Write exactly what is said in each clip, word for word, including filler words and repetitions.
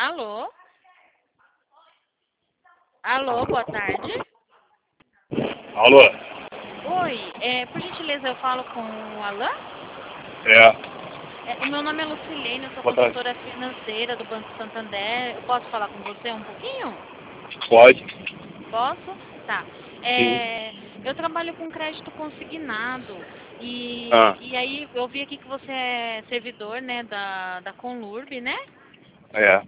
Alô? Alô, boa tarde. Alô? Oi, é, por gentileza eu falo com o Alain? É. É, o meu nome é Lucilene, eu sou Boa tarde. consultora financeira do Banco Santander. Eu posso falar com você um pouquinho? Pode? Posso? Tá. Sim. É, eu trabalho com crédito consignado e, Ah, e aí eu vi aqui que você é servidor, né, da, da Conlurb, né? é.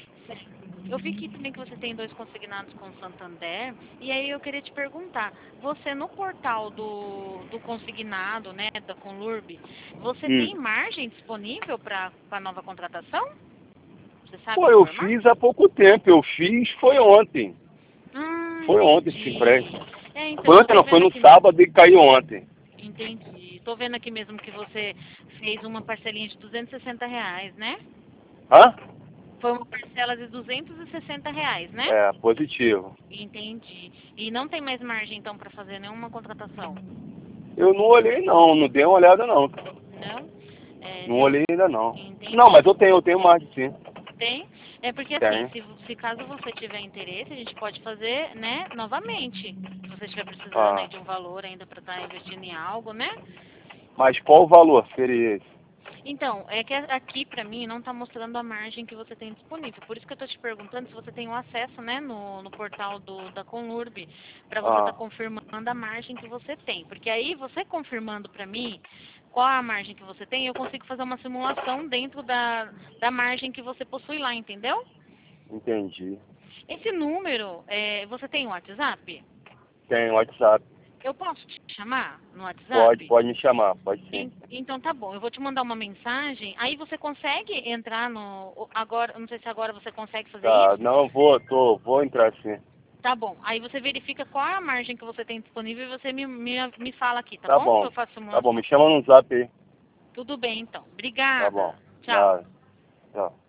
Eu vi aqui também que você tem dois consignados com o Santander, e aí eu queria te perguntar, você no portal do, do consignado, né, da Conlurb, você Hum. tem margem disponível para a nova contratação? Você sabe Pô, eu informar? fiz há pouco tempo. Eu fiz, foi ontem. Ah, Foi ontem esse entendi. empréstimo. É, então, Foi eu ontem tô não, foi vendo no aqui mesmo. sábado e caiu ontem. Entendi. Tô vendo aqui mesmo que você fez uma parcelinha de duzentos e sessenta reais, né? Hã? Foi uma parcela de duzentos e sessenta reais, né? É, positivo. Entendi. E não tem mais margem, então, para fazer nenhuma contratação? Eu não olhei não, não dei uma olhada não. Não? É, Não eu olhei ainda não. Não, mas entendi. eu tenho, eu tenho margem sim. Tem? É porque assim, Tem. se, se caso você tiver interesse, a gente pode fazer, né, novamente. Se você estiver precisando aí Ah. de um valor ainda para estar investindo em algo, né? Mas qual o valor seria esse? Então, é que aqui para mim não está mostrando a margem que você tem disponível. Por isso que eu estou te perguntando se você tem o acesso, né, no, no portal do, da Conlurb, para você estar Ah, confirmando a margem que você tem. Porque aí você confirmando para mim qual a margem que você tem, eu consigo fazer uma simulação dentro da, da margem que você possui lá, entendeu? entendi. Esse número, é, você tem o WhatsApp? Tem WhatsApp. Eu posso te chamar no Pode, WhatsApp? pode me chamar, pode sim. En- Então tá bom, eu vou te mandar uma mensagem. Aí você consegue entrar no. Agora, não sei se agora você consegue fazer Tá, isso. não, vou, tô, vou entrar sim. Tá bom. Aí você verifica qual é a margem que você tem disponível e você me, me, me fala aqui, tá Tá bom? Que bom, eu faço tá bom, simulação. me chama no zap aí. Tudo bem, então. Tá Obrigada. bom, Tchau. nada, tchau.